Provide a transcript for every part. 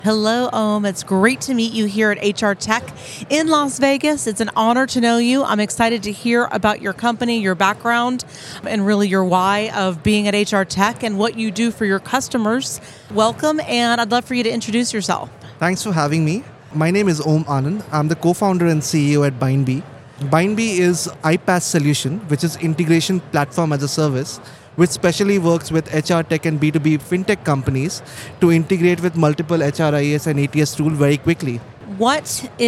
Hello, Om. It's great to meet you here at HR Tech in Las Vegas. It's an honor to know you. I'm excited to hear about your company, your background, and really your why of being at HR Tech and what you do for your customers. Welcome, and I'd love for you to introduce yourself. Thanks for having me. My name is Om Anand. I'm the co-founder and CEO at BindBee. BindBee is iPaaS solution, which is integration platform as a service, which specially works with HR tech and B2B fintech companies to integrate with multiple HRIS and ATS tools very quickly. What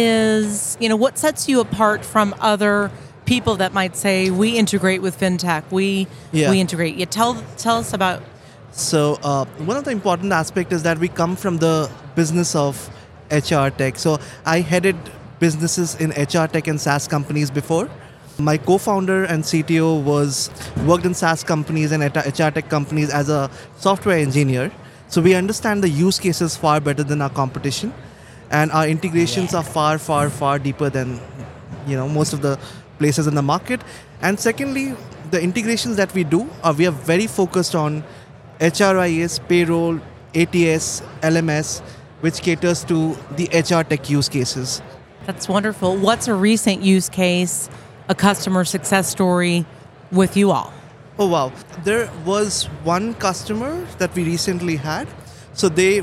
sets you apart from other people that might say we integrate with fintech, we integrate? Tell us about. So one of the important aspects is that we come from the business of HR tech. So I headed businesses in HR tech and SaaS companies before. My co-founder and CTO worked in SaaS companies and HR tech companies as a software engineer. So we understand the use cases far better than our competition, and our integrations are far, far, far deeper than most of the places in the market. And secondly, the integrations that we do we are very focused on HRIS, payroll, ATS, LMS, which caters to the HR tech use cases. That's wonderful. What's a recent use case, a customer success story with you all? Oh, wow. There was one customer that we recently had. So they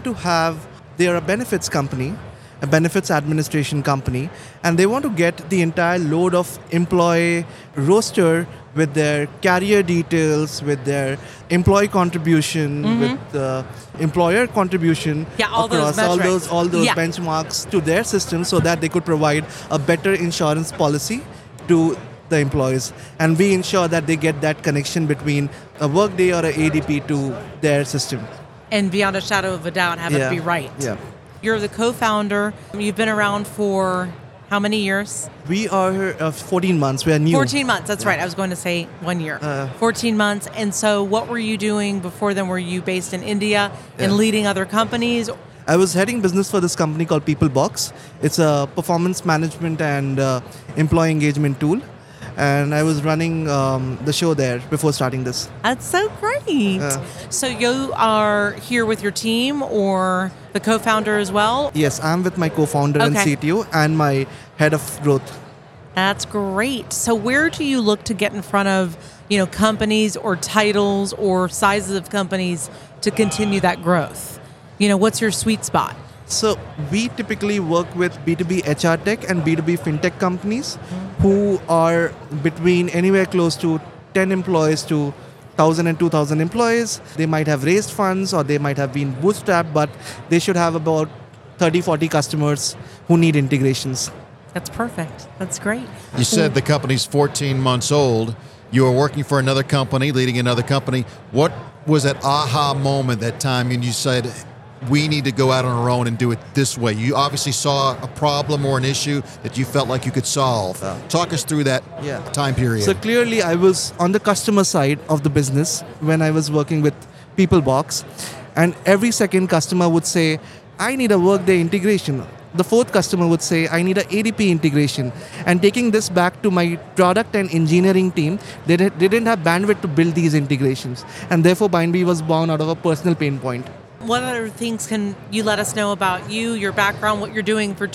are a benefits company, a benefits administration company, and they want to get the entire load of employee roster with their carrier details, with their employee contribution, with the employer contribution across all those benchmarks to their system so that they could provide a better insurance policy to the employees. And we ensure that they get that connection between a Workday or a ADP to their system. And beyond a shadow of a doubt, have it be right. Yeah. You're the co-founder. You've been around for how many years? We are 14 months. We are new. 14 months. That's right. I was going to say 1 year. 14 months. And so what were you doing before then? Were you based in India and leading other companies? I was heading business for this company called PeopleBox. It's a performance management and employee engagement tool. And I was running the show there before starting this. That's so great. So you are here with your team or the co-founder as well? Yes, I'm with my co-founder and CTO and my head of growth. That's great. So where do you look to get in front of companies or titles or sizes of companies to continue that growth? What's your sweet spot? So we typically work with B2B HR tech and B2B fintech companies who are between anywhere close to 10 employees to 1,000 and 2,000 employees. They might have raised funds or they might have been bootstrapped, but they should have about 30, 40 customers who need integrations. That's perfect. That's great. You said the company's 14 months old. You were working for another company, leading another company. What was that aha moment, that time when you said, we need to go out on our own and do it this way? You obviously saw a problem or an issue that you felt like you could solve. Talk us through that time period. So clearly I was on the customer side of the business when I was working with PeopleBox, and every second customer would say, I need a Workday integration. The fourth customer would say, I need an ADP integration. And taking this back to my product and engineering team, they didn't have bandwidth to build these integrations. And therefore BindBee was born out of a personal pain point. What other things can you let us know about you, your background, what you're doing for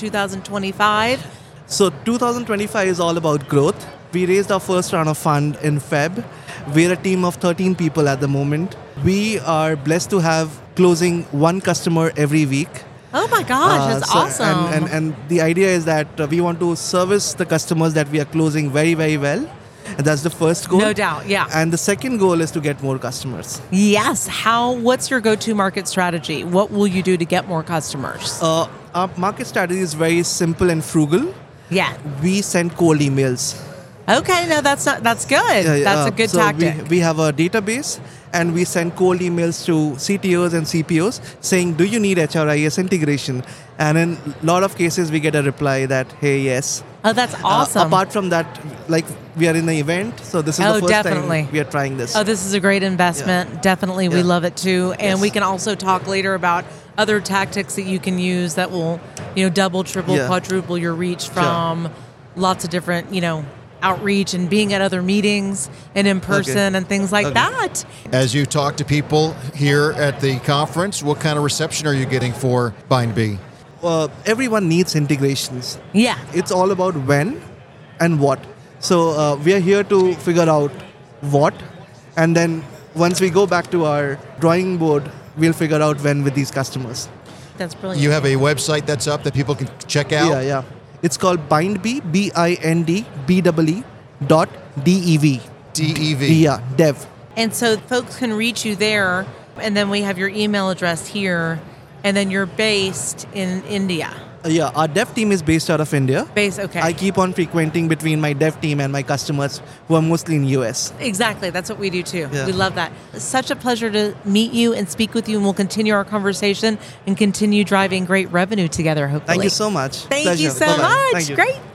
2025? So 2025 is all about growth. We raised our first round of fund in Feb. We're a team of 13 people at the moment. We are blessed to have closing one customer every week. Oh my gosh, that's awesome. And the idea is that we want to service the customers that we are closing very, very well. And that's the first goal. No doubt, yeah. And the second goal is to get more customers. Yes. What's your go-to market strategy? What will you do to get more customers? Our market strategy is very simple and frugal. Yeah. We send cold emails. Okay, no, that's good. That's a good tactic. We have a database and we send cold emails to CTOs and CPOs saying, do you need HRIS integration? And in a lot of cases, we get a reply that, hey, yes. Oh, that's awesome. Apart from that, like we are in the event, so this is the first time we are trying this. Oh, this is a great investment. Yeah. Definitely, we love it too. And we can also talk later about other tactics that you can use that will, double, triple, quadruple your reach from lots of different, outreach and being at other meetings and in person and things like that. As you talk to people here at the conference, what kind of reception are you getting for BindB? Everyone needs integrations. Yeah. It's all about when and what. So we are here to figure out what, and then once we go back to our drawing board, we'll figure out when with these customers. That's brilliant. You have a website that's up that people can check out? Yeah. It's called BindB, BINDBEE.dev. DEV. Yeah, dev. And so folks can reach you there, and then we have your email address here, and then you're based in India. Yeah, our dev team is based out of India. Okay. I keep on frequenting between my dev team and my customers who are mostly in US. Exactly. That's what we do too. Yeah. We love that. It's such a pleasure to meet you and speak with you, and we'll continue our conversation and continue driving great revenue together, hopefully. Thank you so much. Thank Pleasure. you so Bye-bye. much. Thank you. Great.